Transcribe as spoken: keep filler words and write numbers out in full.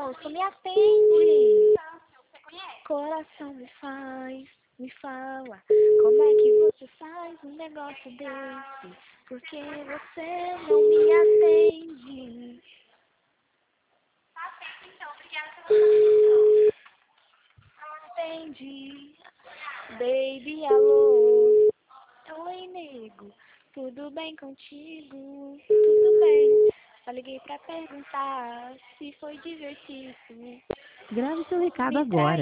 moço, me atende. Coração me faz, me fala, como é que você faz um negócio desse? Porque você não me atende. Atende, baby, alô. Oi, nego, tudo bem contigo? Tudo bem. Só liguei pra perguntar se foi divertido. Grave seu recado Me traz agora.